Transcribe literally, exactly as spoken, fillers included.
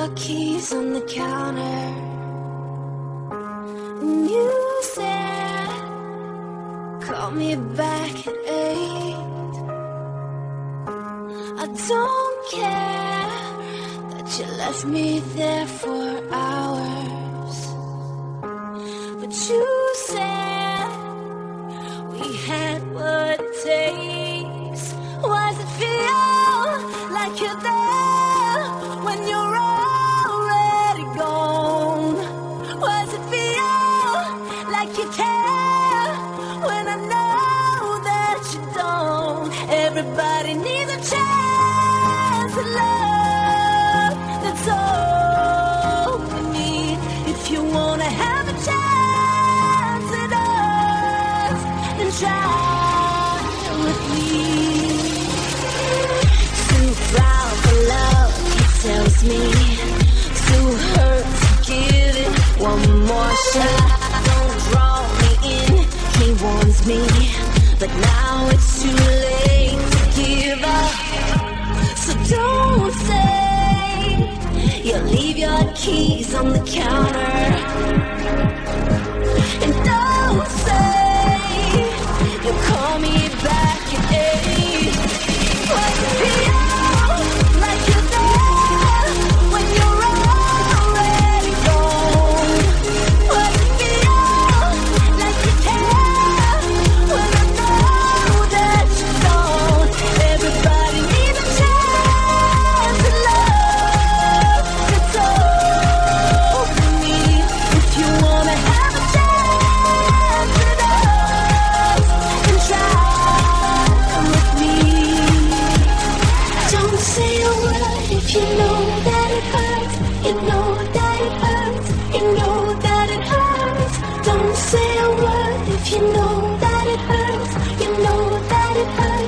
keys on the counter, and you said, call me back at eight. I don't care that you left me there for hours, but you said we had what it takes. Why does it feel like you're there when you're already gone? Why does it feel like you care when I know that you don't? Everybody needs a chance at love, that's all we need. If you wanna have a chance at us, then try with me. Too proud for love, he tells me. Too hurt to give it one more shot. Don't draw me in, he warns me, but now it's too late to give up. So don't say you'll leave your keys on the counter, and don't say you'll call me back at eight. Why does it feel like you're there when you're already gone? Why does it feel like you care when I know that you don't? Everybody needs a chance at love, that's all we need. If you wanna have a chance at us, then try with me. Don't say a word if you know that it hurts. You know that it hurts. You know that it hurts. Don't say a word if you know that it hurts. You know that it hurts.